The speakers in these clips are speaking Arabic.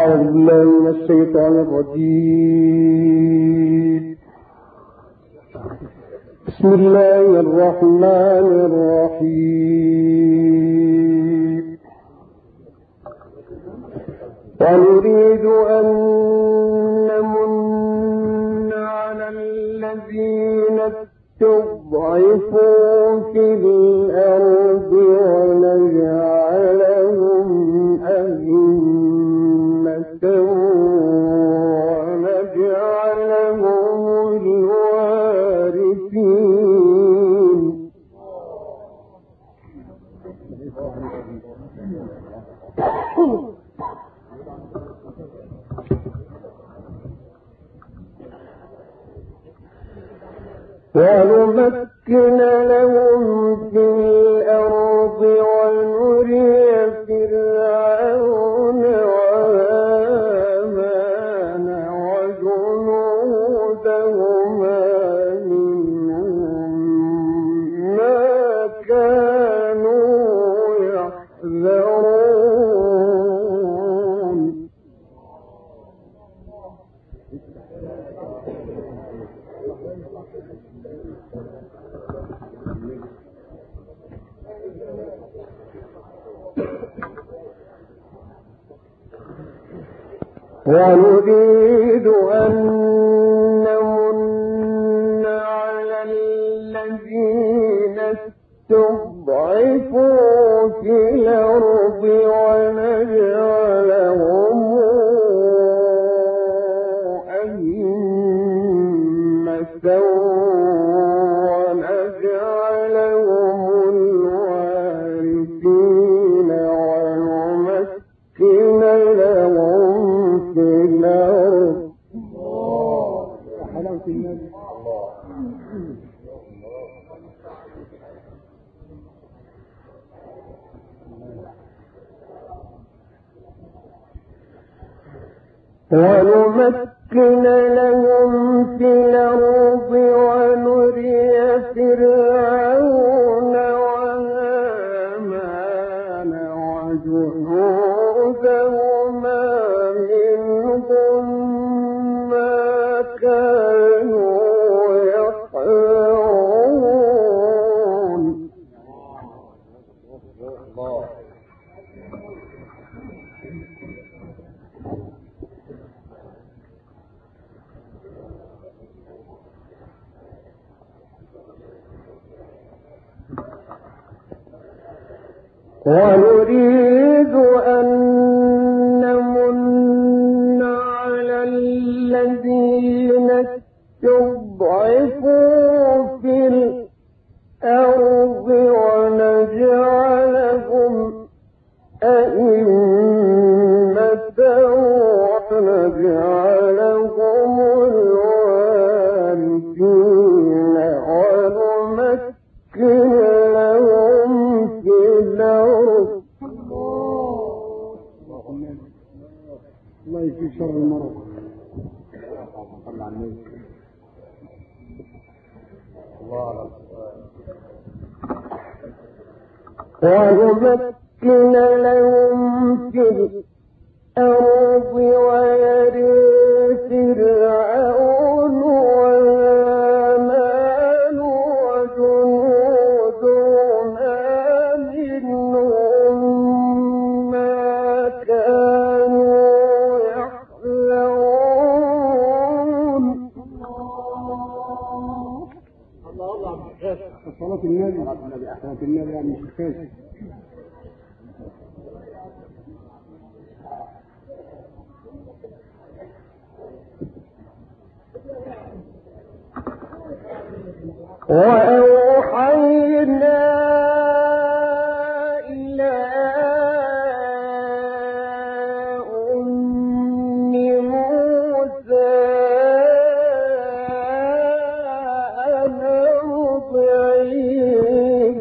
أعوذ بالله من الشيطان الرجيم. بسم الله الرحمن الرحيم. ونريد أن نمن على الذين استضعفوا في الأرض ونجعلهم أئمة ونجعلهم الوارثين. ونمكن لهم في الأرض ونري فرعون وهامان وجنودهما منهم ما كانوا يحذرون. ونريد أن نمن على الذين استضعفوا في الأرض ونجعلهم أئمة ونجعلهم الوارثين ونمكن لهم في الأرض. ونمكن لهم في الأرض ونري فرعون وهامان وجنودهما منهم ما كانوا يحذرون. ونريد أن نمن على الذين استضعفوا في الأرض ونجعلهم أئمة ونجعلهم الوارثين ونمكن لهم في الأرض. الله يكفي شر المرض. ونمكن لهم في الأرض ويرث فرعون وهامان وجنودهما منهم ما كانوا يحذرون. صلاة النبي صلاة النبي يعني مش كفاية. وأوحينا إلى أم موسى أن أرضعيه.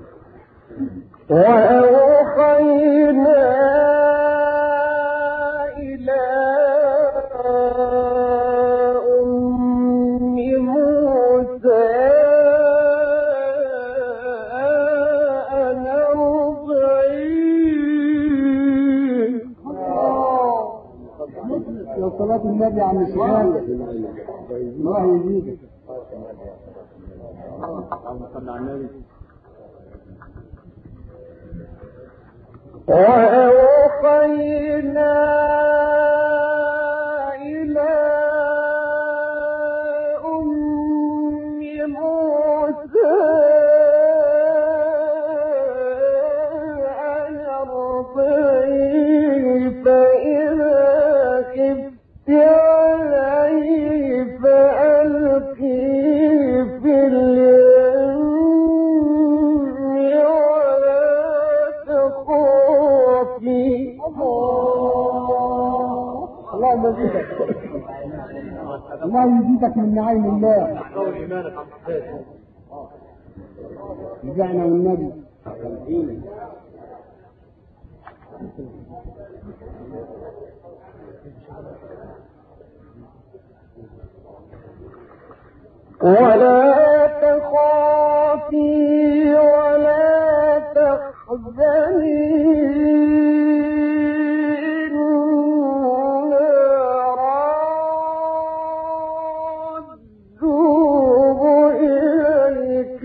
وأوحينا لو صلاة النبي عن الشهادة الله يزيدك. صلى على النبي. وأوحينا إلى أم موسى أن أرضعيه فإذا خفت عليه فألقيه في اليم ولا تخافي. الله يزيدك، الله يزيدك من نعيم الله. رجعنا والنبي ولا تخافي ولا تحزني ردوه إليك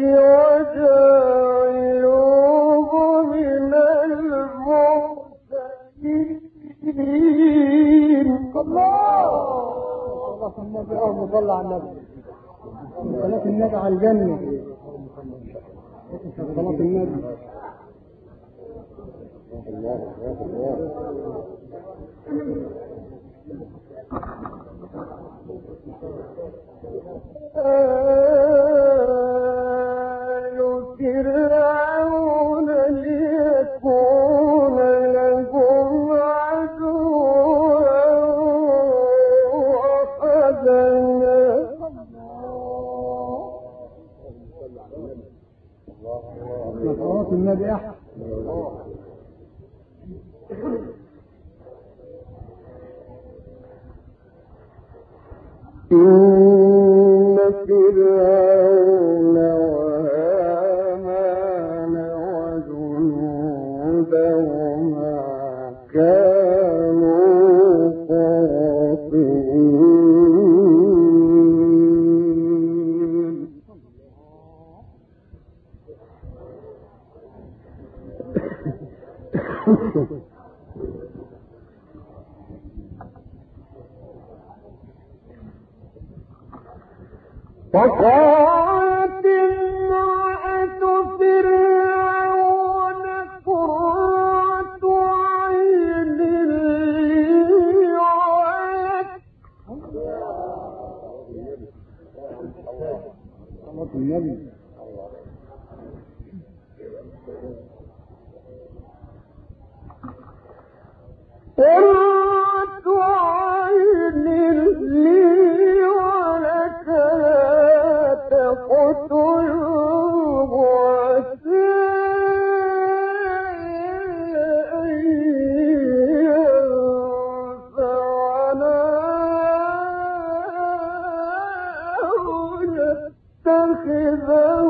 وجعلوه من المرسلين. الله النبي أول صلى على النبي. صلاة النبي على الجنة. صلاة النبي. آل فرعون ليكون لهم عدوا وحزنا. صلاة النبي أحسن. إن فرعون وهامان وجنودهما كانوا خاطئين. وقالت امرأة فرعون قرة عين لي ولك. صلاة النبي. قرة عين لي ولك تقتلوه عسى أن ينفعنا أو نتخذه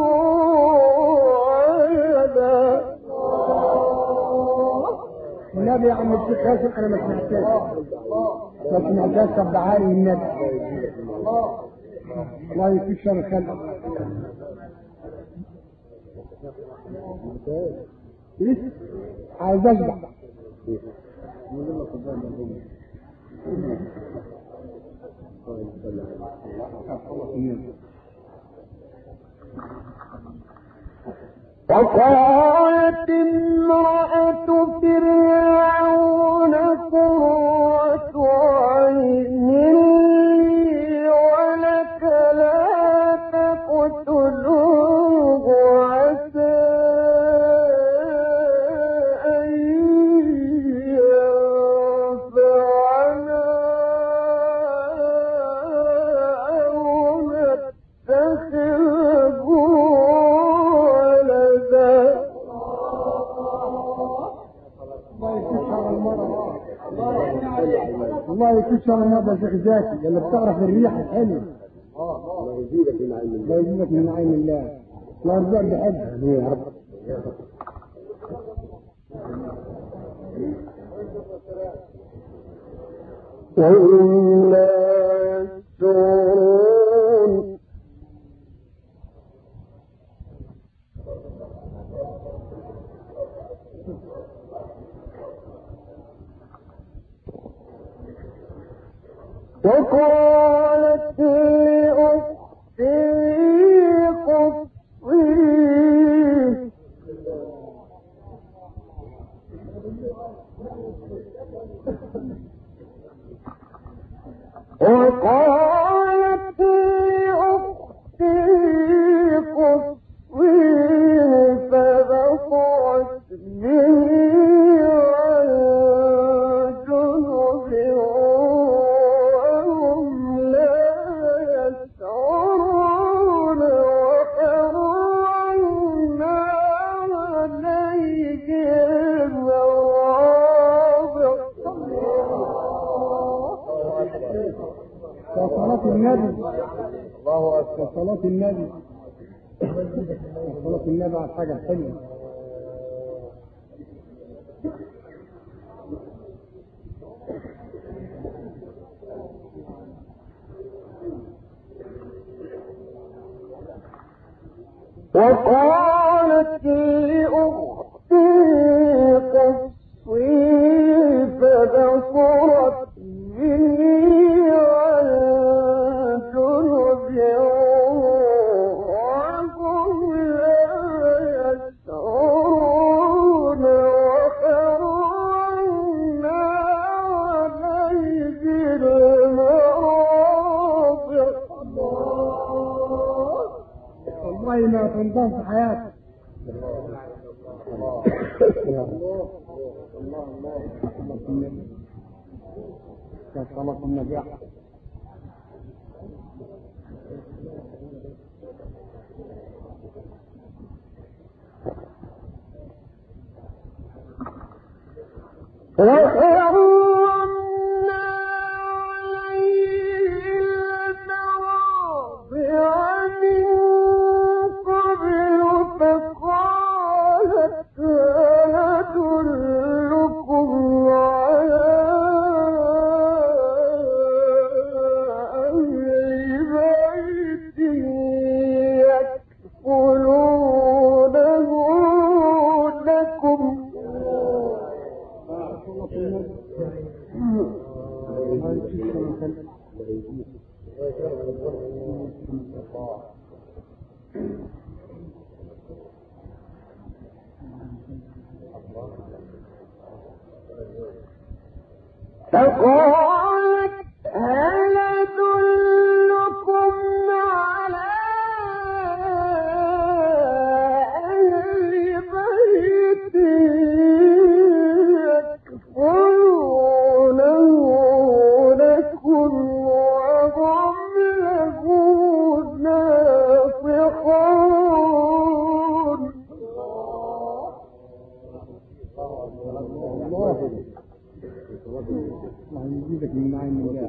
ولدا. النبي يا عم الشيخ هاشم انا ما سمعتهاش طب تعالي النبي. الله يكفيك شر الخلق. عايز اشبع. وقالت امرأة فرعون قرة عين لي ولك لا تقتلوه عسى أن ينفعنا أو نتخذه ولدا. الله يكشف المرضى يا شيخ زكي اللي بتعرف الريح الحلوه. الله يزيدك من عين الله. الله يزيدك من عين الله. الله يرزقك بحب يا رب. وهم لا يشعرون وقالت لأختي قصي وقالت لأختي قصي فبصرت به عن جنب وهم لا يشعرون وحرمنا عليهم صلاة النبي. الله أكبر. صلاة النبي. صلاة النبي على حاجة حلوة. وقالت لأختي قصي فبصرت به عن جنب وهم لا يشعرون وحرمنا عليه المراضع. والله ما تنضم في حياتك. صلاة النبي. وحرمنا عليه المراضع من قبل فقالت هل أدلكم على أهل بيت يكفلونه لكم. فقالت هل أدلكم على أهل بيت يكفلونه لكم وهم له ناصحون. الله يجيبك من عين الله.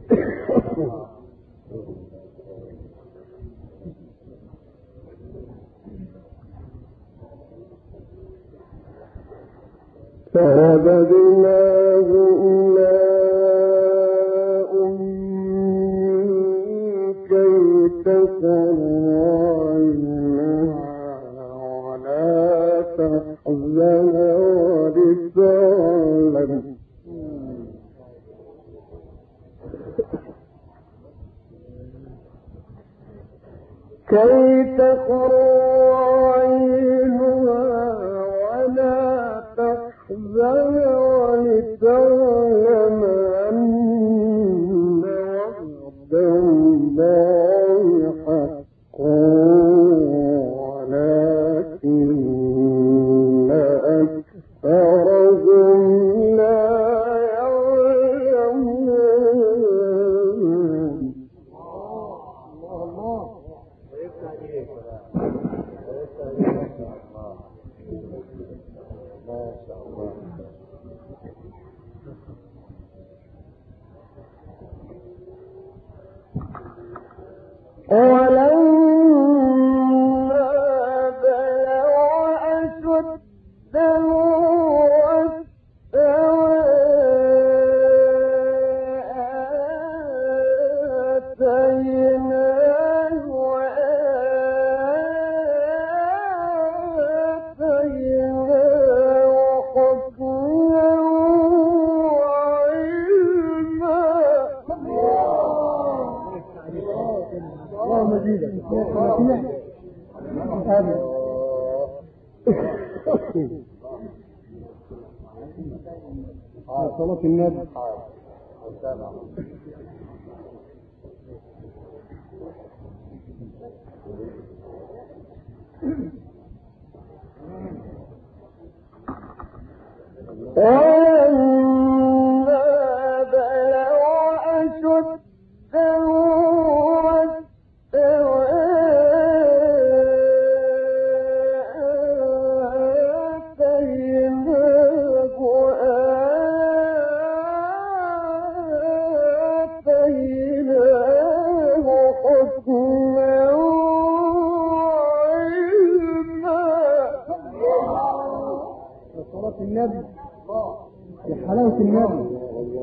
فرددناه إلى أمه كي تقر عينها ولا تحزن ولتعلم كي تقر عينها ولا تحزن ولتعلم أن وعد الله حق ولكن أكثرهم لا يعلمون. ولما بلغ أشده واستوى صلاة النبي. النبي يا حلاوة النبي.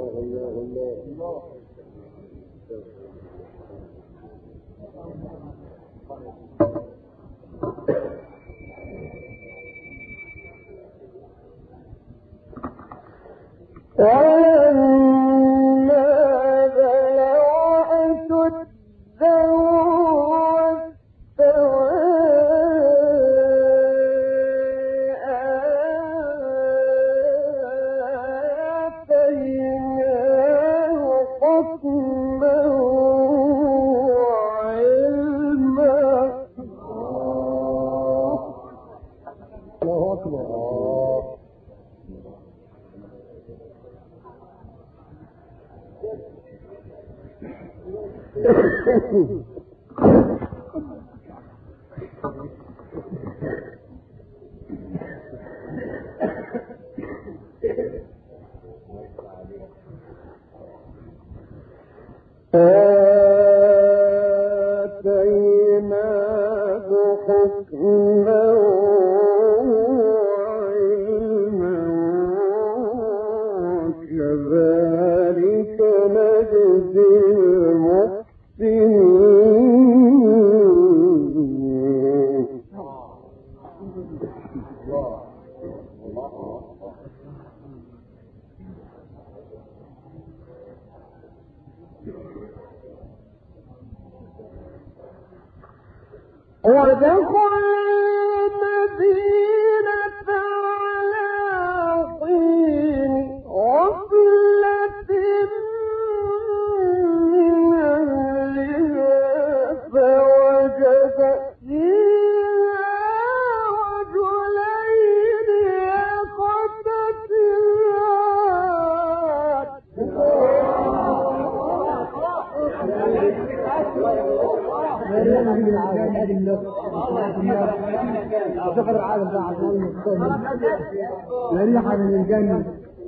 ريحة من الجنة.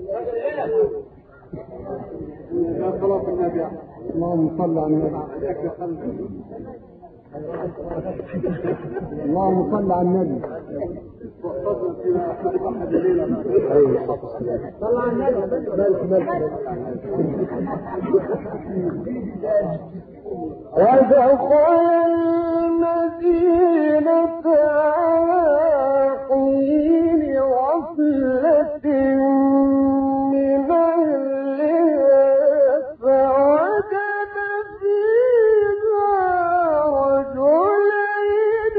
اللهم صل على النبي. اللهم صل على النبي. صل على النبي. ودخل المدينة على حين غفلة من أهلها فوجد فيها رجلين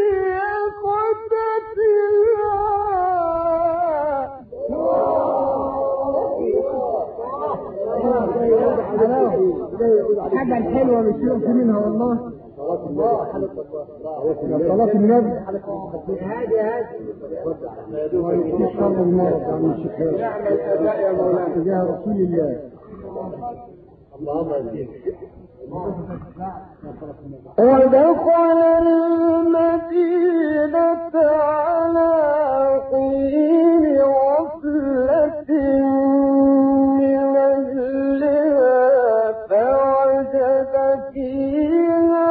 يقتتلان. حاجة الحلوة مش يمكن منها والله. صلاة النبي. هادي ويكفي شر المرض عن الشفاء. نعم الأداء يا مولانا تجاه رسول الله. اللهم امين. ودخل المدينة على حين غفلة من أهلها فوجد فيها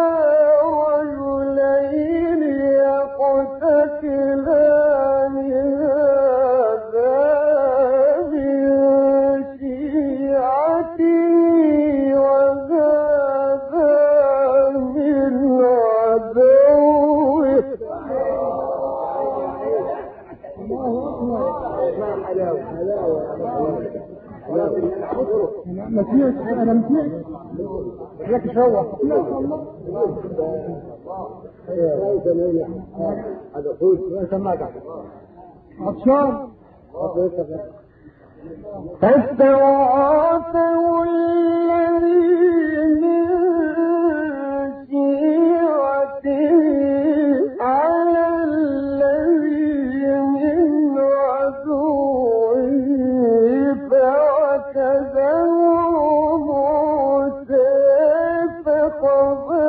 رجلين يقتتلان هذا من شيعته وهذا من عدوه ما سمعتش انا ما سمعتش لك شوح هذا فوز سمعك عطشان فاستغاثه الذي من شيعته على الذي من عدوه فاعتزله موسى فقضى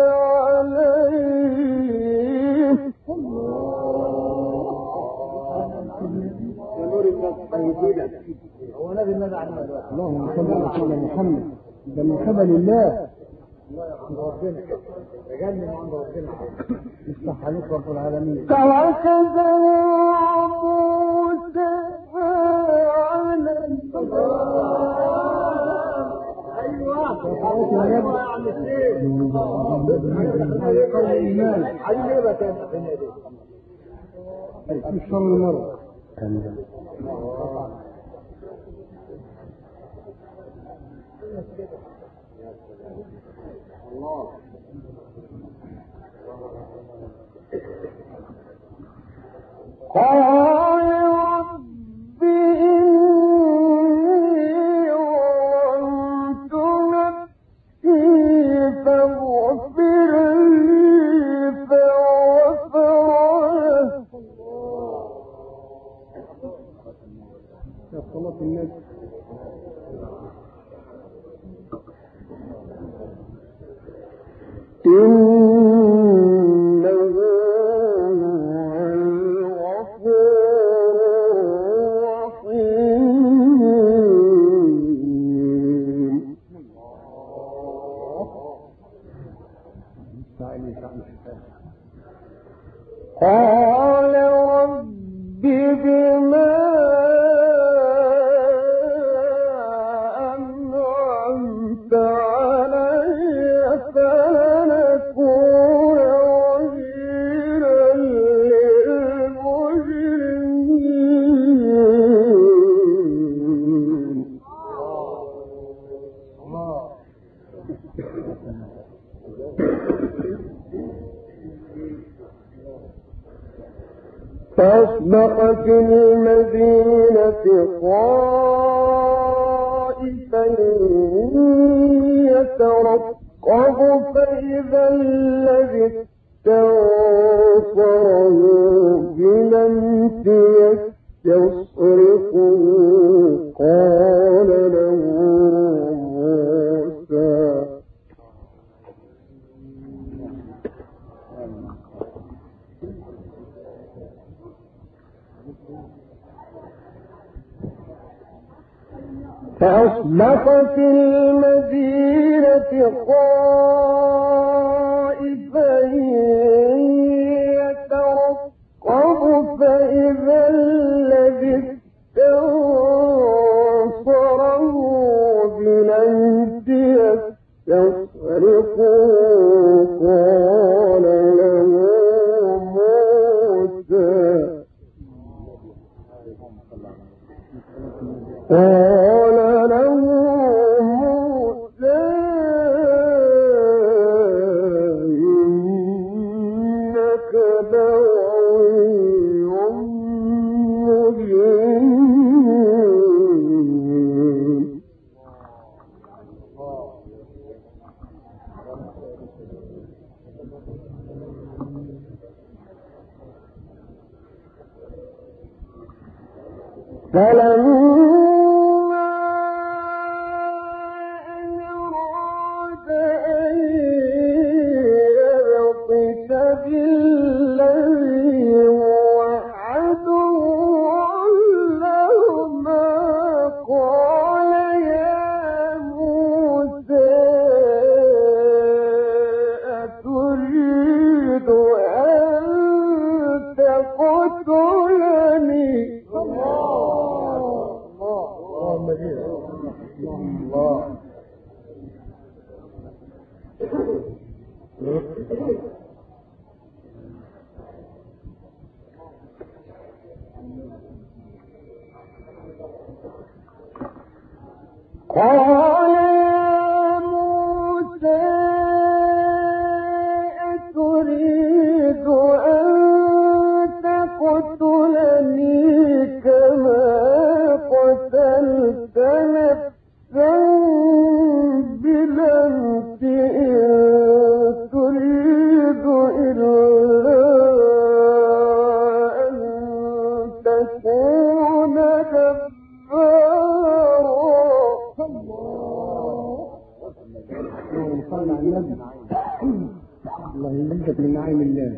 عليه. هو نبي النبي عليه اللهم صل على محمد ده من قبل الله عند ربنا تجنن عند ربنا يفتح عليك رب العالمين. فأخذه موسى على قال رب إني ظلمت نفسي فاغفر لي فغفر يا صلاة النبي إنه هو الغفور الرحيم. قال رب بما أنعمت علي فلنكون ظهيرا للمجرمين. فأصبح في المدينة خائفا يترقب فإذا الذي استنصره بلمس يستصرخه قال له موسى فأصبح في المدينة خائفا يترقب فإذا الذي استنصره بلمس يستصرخه قال له موسى إنك لغوي مبين. فلما أن أراد أن يبطش بالذي هو عدو لهما قال يا موسى أتريد أن تقتلني. قال يا موسى أتريد أن تقتلني كما قتلت نفسا بالأمس إن تريد إلا أن تكون جبارا. اللهم صل على النبي. الله يمدك من نعيم الله.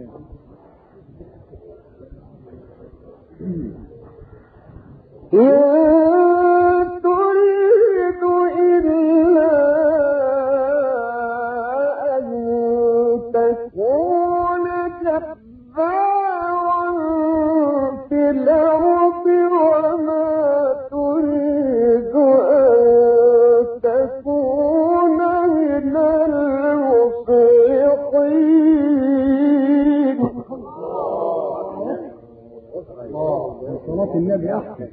إن تريد إلا أن تكون جبارا في الأرض وما تريد أن تكون من المصلحين. صلاة النبي أحسن.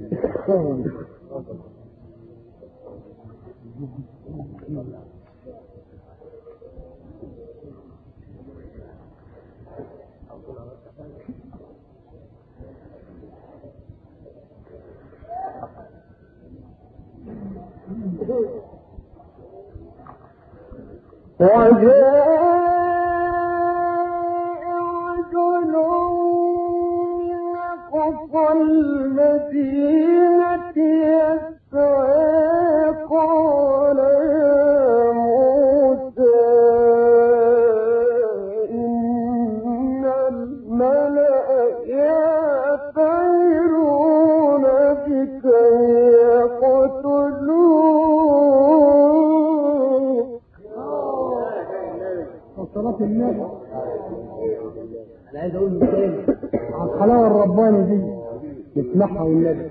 وجاء رجل من أقصى المدينة يسعى قال يا موسى إن الملأ يأتمرون بك يقتلوك. صلاة النبي. أنا عايز أقول مثال على الحلاوة الرباني دي نسمعها والنبي.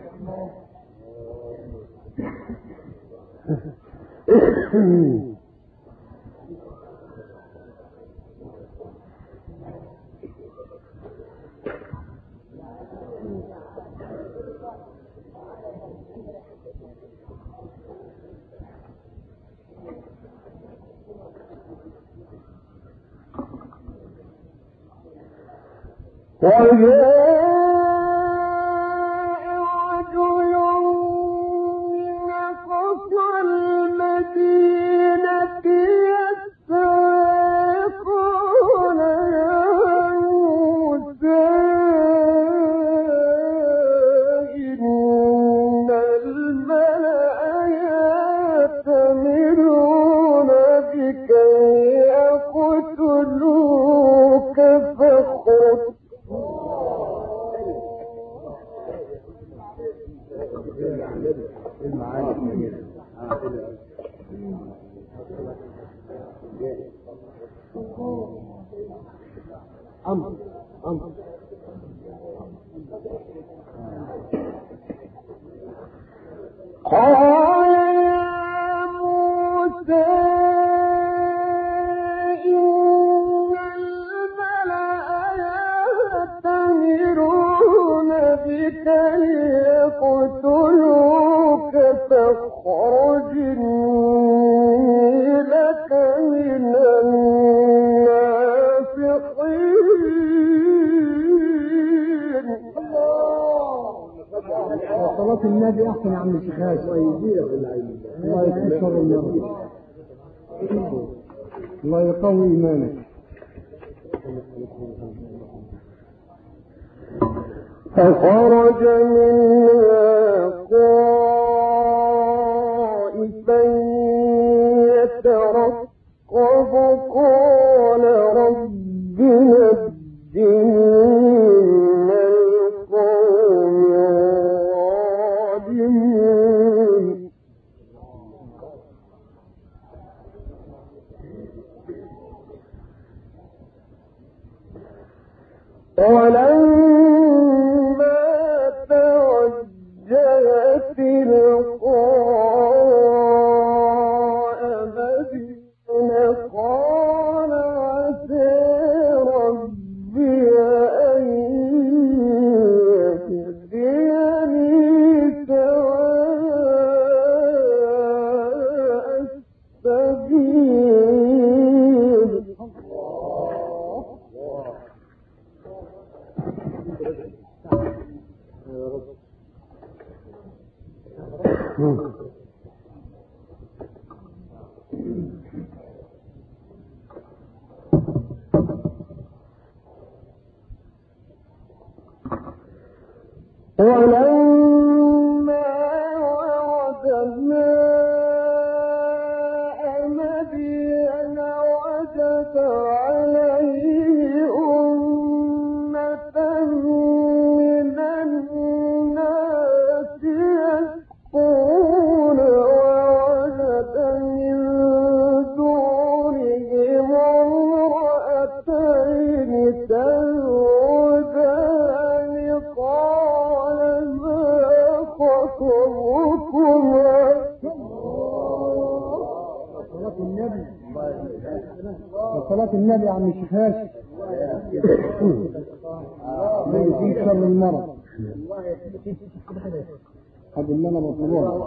وجاء رجل من أقصى المدينة يسعى قال يا موسى إن الملأ يأتمرون بك يقتلوك فاخرج. قال يا موسى إن الملأ يأتمرون بك ليقتلوك فاخرج إني لك من الناصحين. صلاة النبي أحسن يا عم الشيخ. الله يكفي شر النبي. الله يقوي إيمانك. فخرج منها خائفا يترقب قال رب نجني من القوم الظالمين. ولما توجه تلقاء مدين قال عسى ربي أن يهديني سواء السبيل ولما ورد ماء مدين وجد عليه أمة من الناس يسقون ووجد من دونهم امرأتين تذودان قال ما خطبكما صلاة النبي عم الشفاش ما يجيب شر المرض هذا اللي انا بطلبه.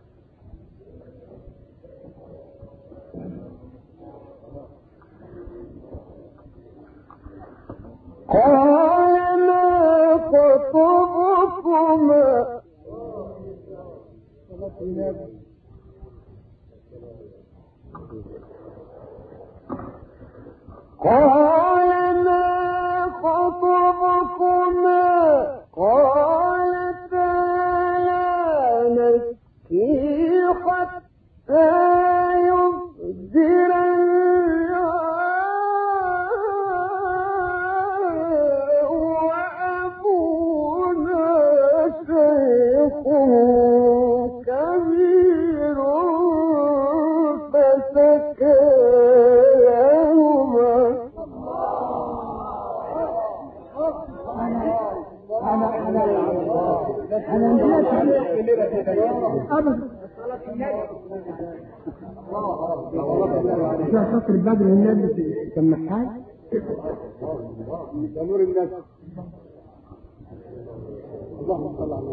قال ما خطبكما قال ما خطبكما قالتا لا نسقي حتى يصدر الرعاء وأبونا شيخ كبير فسكاهما انا نسيت ابدا شو خاطر بدر النبي كان محتاج نور الناس. اللهم صل على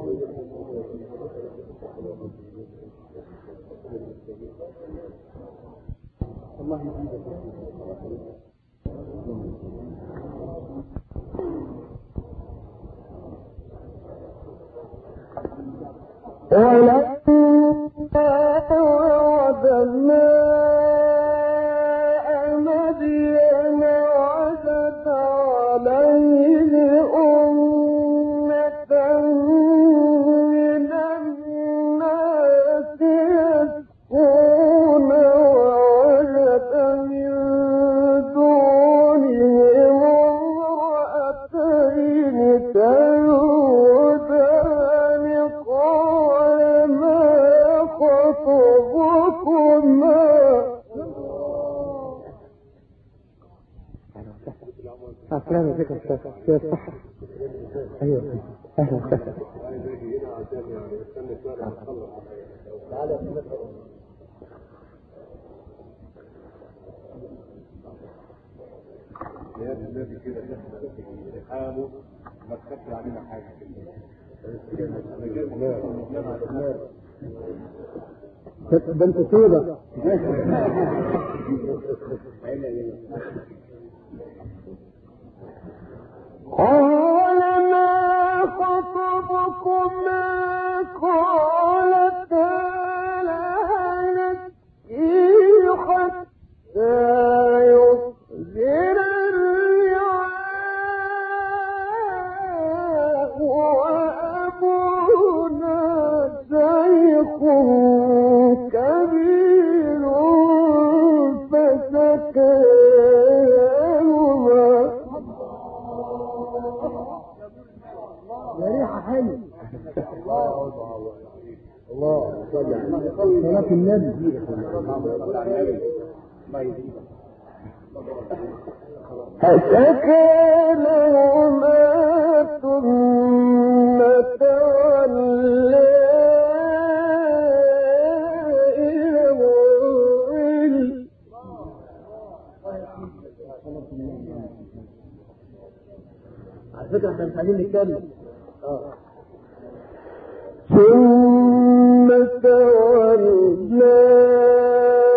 الله يجزيك. ولما ورد ماء مدين وجد عليه أمة من الناس يسقون ووجد من دونهم امرأتين تذودان قال ما خطبكما أسلام فيك الصحة. أيوة أهلا وسهلا. ما تخافش علينا حاجة ده انت سودة. قال ما خطبكما قالتا لا نسقي حتى يصدر الرعاء وأبونا شيخ كبير فسكاهما يا ريحة حلو. الله صل على صلاة النبي. فسكنهما ثم تولى إلى الظل على فكرة احنا مش عايزين نتكلم. ثم تولى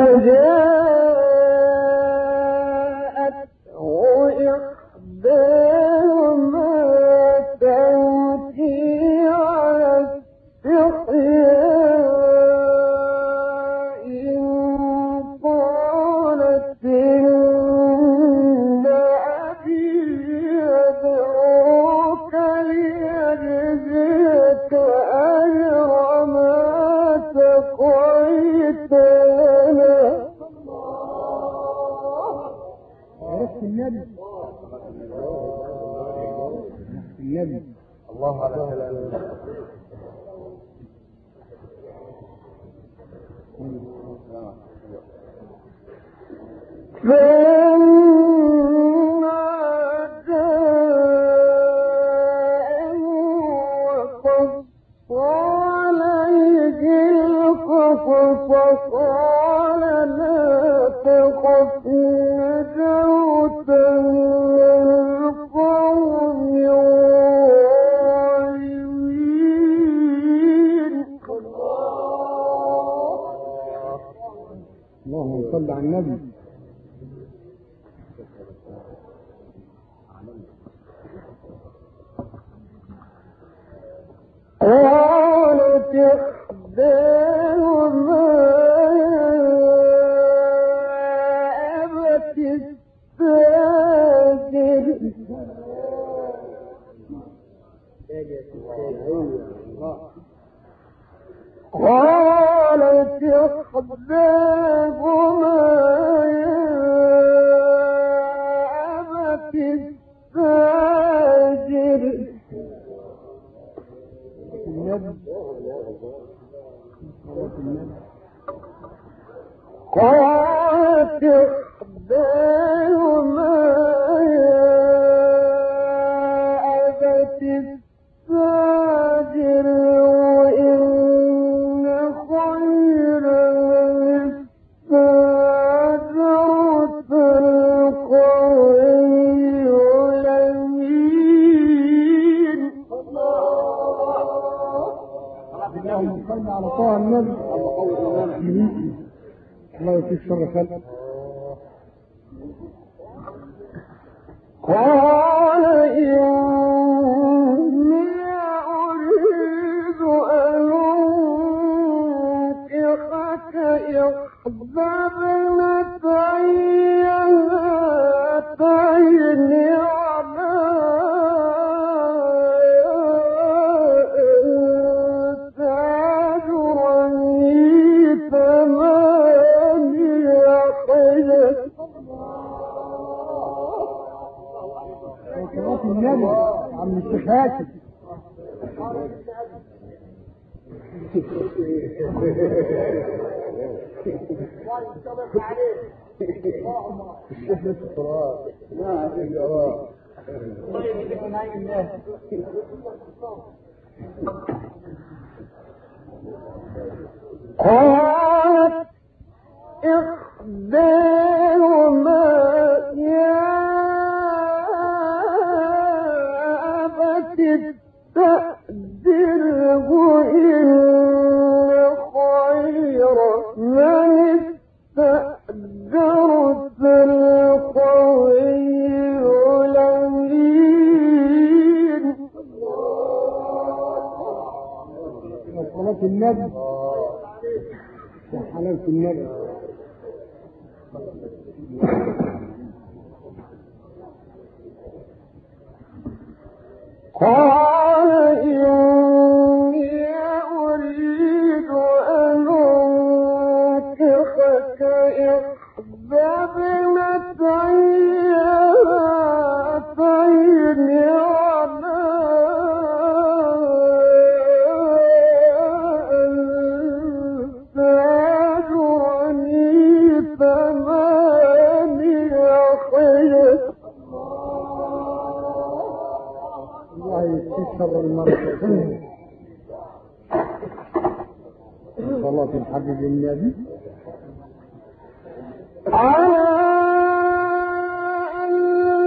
الله على كلام فقال لا تخف نجوت من القوم الظالمين. اللهم صل على النبي. قالت إحداهما يا أبت استاجر. قالت إحداهما يا أبت استاجر. قالت إحداهما يا أبت استاجر وإن خير الاستاجرت القوي الأمين. اللهم صل على طه النبي. الله يكفيك شر خلق. قال إني أريد أن أنكحك إحدى ابنتي هاتين على أن تأجرني ثمانية حجج. صلاة النبي عم الشيخ هاشم. الشيخ الصراط ما في جواب. قالت إحداهما يا أبت استأجره إن خير من استأجرت القوي الأمين. صلاة النبي يا حلاوة النبي. قال إني أريد أن أنكحك إحدى ابنتي هاتين على أن تأجرني ثمانية حجج. الله يكفيك شر المرض. صلاة الحبيب النبي. على أن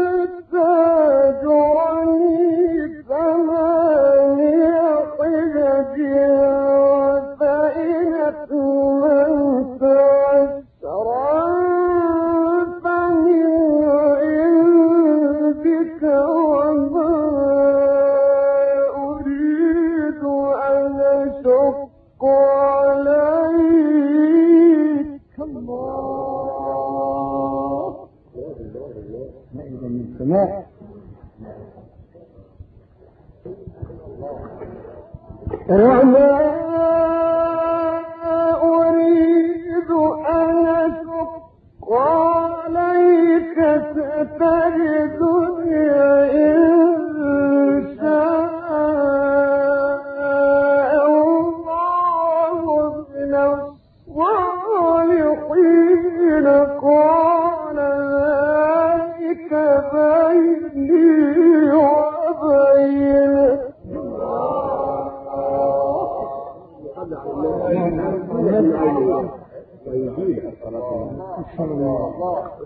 تأجرني ثمانية حجج فإن أتممت عشرا وما أريد أن أشق عليك ستجدني إن شاء الله من الصالحين قال ذلك بيني وبينك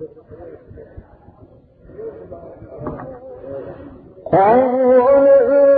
قال